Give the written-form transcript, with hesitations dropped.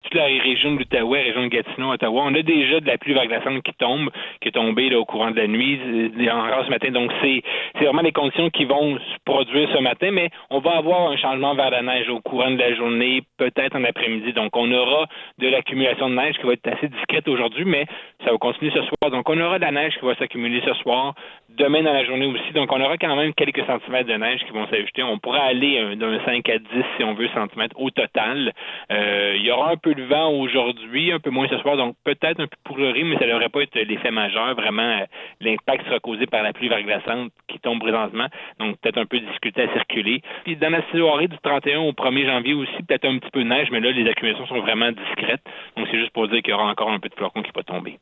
toute la région de l'Outaouais, région de Gatineau, Ottawa, on a déjà de la pluie verglaçante qui tombe, qui est tombée là, au courant de la nuit, encore ce matin. Donc, c'est vraiment des conditions qui vont se produire ce matin, mais on va avoir un changement vers la neige au courant de la journée, peut-être en après-midi. Donc, on aura de l'accumulation de neige qui va être assez discrète aujourd'hui, mais ça va continuer ce soir. Donc, on aura de la neige qui va s'accumuler ce soir, demain dans la journée aussi. Donc, on aura quand même quelques centimètres de neige qui vont s'ajouter. On pourra aller d'un 5 à 10, si on veut, centimètres au total. Il y aura un peu de vent aujourd'hui, un peu moins ce soir, donc peut-être un peu pourri, mais ça ne devrait pas être l'effet majeur. Vraiment, l'impact sera causé par la pluie verglaçante qui tombe présentement, donc peut-être un peu de difficulté à circuler. Puis dans la soirée du 31 au 1er janvier aussi, peut-être un petit peu de neige, mais là, les accumulations sont vraiment discrètes. Donc, c'est juste pour dire qu'il y aura encore un peu de flocons qui va tomber.